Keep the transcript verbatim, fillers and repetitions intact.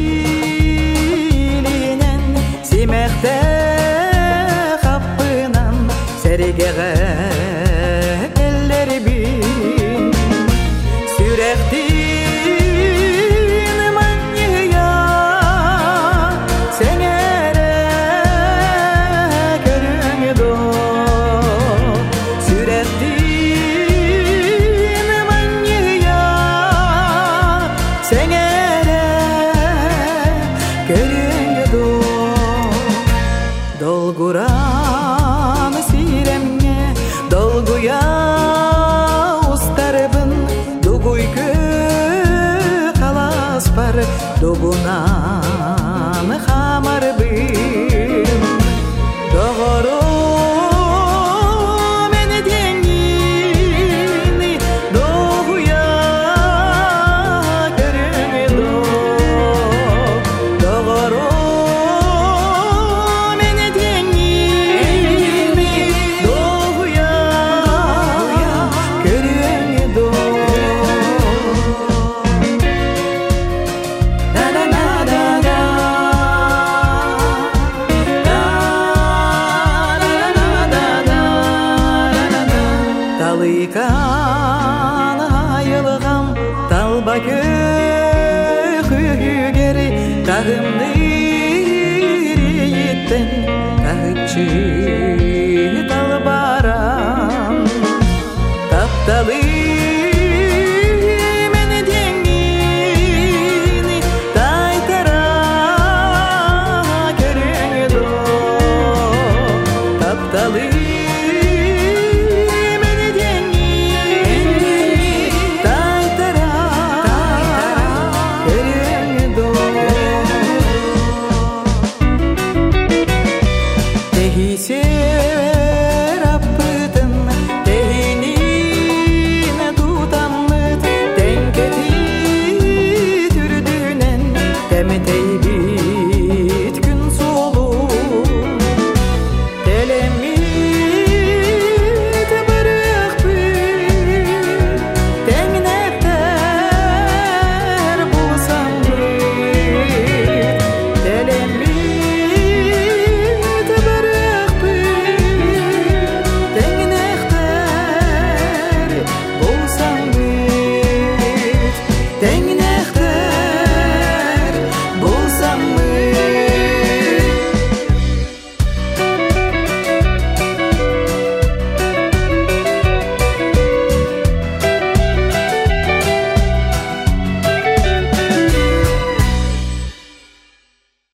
билинен симехте хаппынан серегеге эллери бин сүректин манья сеңере көрүңдө сүректин манья сеңере көрүңдө долгуран сиремне долгуя устарыбын дугуйгы калас бар дугунан хамарбын догоро мени деңини догуя көрүңдө догоро мени деңини догуя көрүңдө талыкан айылгам талба көгери тагымды ириттен тагычы талбарам тапталы